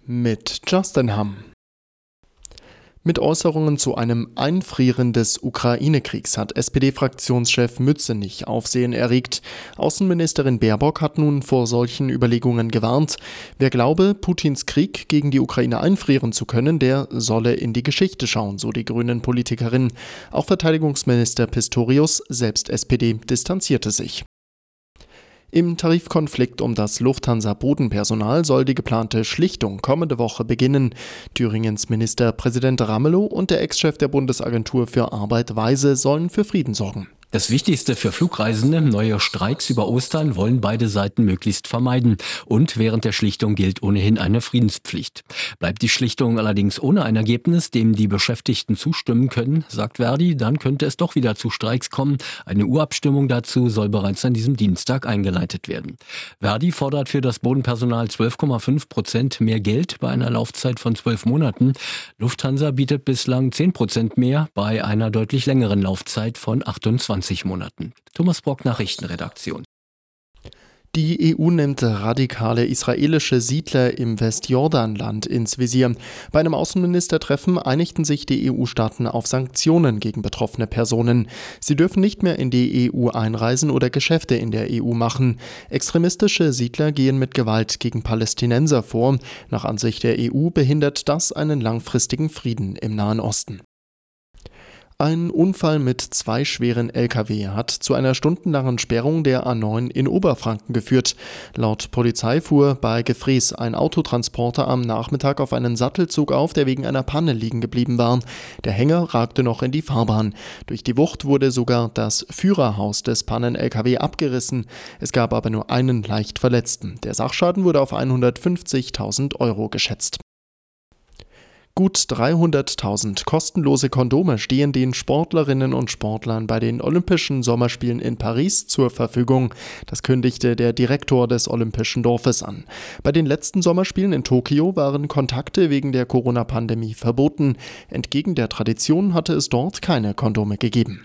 mit Justin Hamm. Mit Äußerungen zu einem Einfrieren des Ukraine-Kriegs hat SPD-Fraktionschef Mützenich Aufsehen erregt. Außenministerin Baerbock hat nun vor solchen Überlegungen gewarnt. Wer glaube, Putins Krieg gegen die Ukraine einfrieren zu können, der solle in die Geschichte schauen, so die Grünen-Politikerin. Auch Verteidigungsminister Pistorius, selbst SPD, distanzierte sich. Im Tarifkonflikt um das Lufthansa-Bodenpersonal soll die geplante Schlichtung kommende Woche beginnen. Thüringens Ministerpräsident Ramelow und der Ex-Chef der Bundesagentur für Arbeit Weise sollen für Frieden sorgen. Das Wichtigste für Flugreisende, neue Streiks über Ostern wollen beide Seiten möglichst vermeiden. Und während der Schlichtung gilt ohnehin eine Friedenspflicht. Bleibt die Schlichtung allerdings ohne ein Ergebnis, dem die Beschäftigten zustimmen können, sagt Verdi, dann könnte es doch wieder zu Streiks kommen. Eine Urabstimmung dazu soll bereits an diesem Dienstag eingeleitet werden. Verdi fordert für das Bodenpersonal 12,5% mehr Geld bei einer Laufzeit von 12 Monaten. Lufthansa bietet bislang 10% mehr bei einer deutlich längeren Laufzeit von 28 Monaten. Thomas Brock, Nachrichtenredaktion. Die EU nimmt radikale israelische Siedler im Westjordanland ins Visier. Bei einem Außenministertreffen einigten sich die EU-Staaten auf Sanktionen gegen betroffene Personen. Sie dürfen nicht mehr in die EU einreisen oder Geschäfte in der EU machen. Extremistische Siedler gehen mit Gewalt gegen Palästinenser vor. Nach Ansicht der EU behindert das einen langfristigen Frieden im Nahen Osten. Ein Unfall mit 2 schweren Lkw hat zu einer stundenlangen Sperrung der A9 in Oberfranken geführt. Laut Polizei fuhr bei Gefrees ein Autotransporter am Nachmittag auf einen Sattelzug auf, der wegen einer Panne liegen geblieben war. Der Hänger ragte noch in die Fahrbahn. Durch die Wucht wurde sogar das Führerhaus des Pannen-Lkw abgerissen. Es gab aber nur einen leicht Verletzten. Der Sachschaden wurde auf 150.000 € geschätzt. Gut 300.000 kostenlose Kondome stehen den Sportlerinnen und Sportlern bei den Olympischen Sommerspielen in Paris zur Verfügung. Das kündigte der Direktor des Olympischen Dorfes an. Bei den letzten Sommerspielen in Tokio waren Kontakte wegen der Corona-Pandemie verboten. Entgegen der Tradition hatte es dort keine Kondome gegeben.